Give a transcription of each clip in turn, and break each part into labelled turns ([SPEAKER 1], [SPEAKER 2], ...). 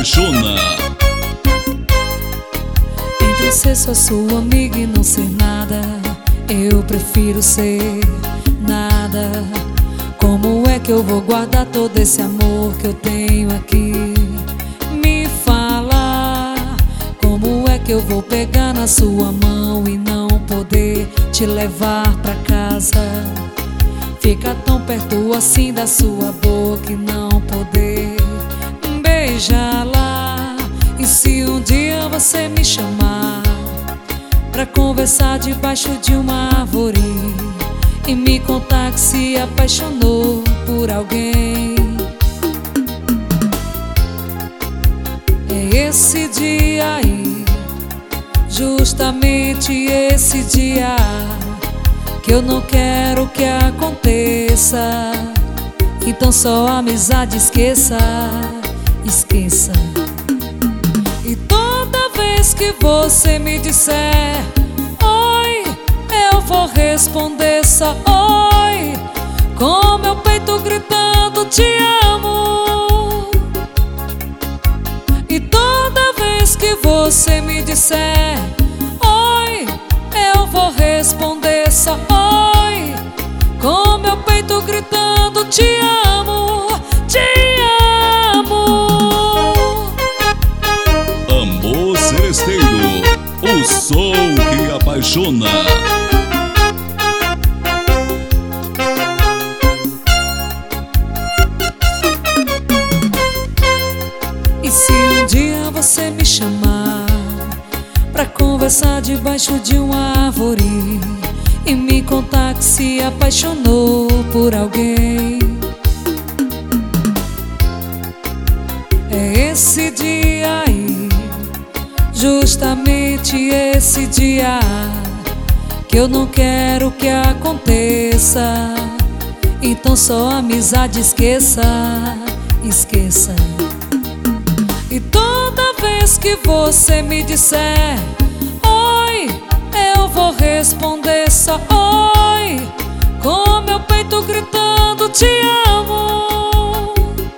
[SPEAKER 1] apaixona.
[SPEAKER 2] Entre ser só sua amiga e não ser nada, eu prefiro ser nada. Como é que eu vou guardar todo esse amor que eu tenho aqui? Me fala, como é que eu vou pegar na sua mão e não poder te levar pra casa? Fica tão perto assim da sua boca e não poder beijá-la. E se um dia você me chamar pra conversar debaixo de uma árvore e me contar que se apaixonou por alguém, é esse dia aí, justamente esse dia, que eu não quero que aconteça. Então só a amizade esqueça, esqueça. E toda vez que você me disser oi, eu vou responder só oi, com meu peito gritando te amo. E toda vez que você me disser oi, eu vou responder só oi, com meu peito gritando te amo, te amo.
[SPEAKER 1] Amor Seresteiro, o som que apaixona.
[SPEAKER 2] E se um dia você me chamar pra conversar debaixo de uma árvore e me contar que se apaixonou por alguém, é esse dia aí, justamente esse dia, que eu não quero que aconteça. Então só a amizade esqueça, esqueça. E toda vez que você me disser oi, eu vou responder só oi, com meu peito gritando te amo.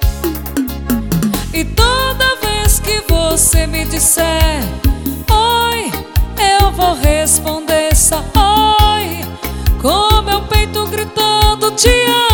[SPEAKER 2] E toda vez que você me disser oi, eu vou responder só oi, com meu peito gritando te amo.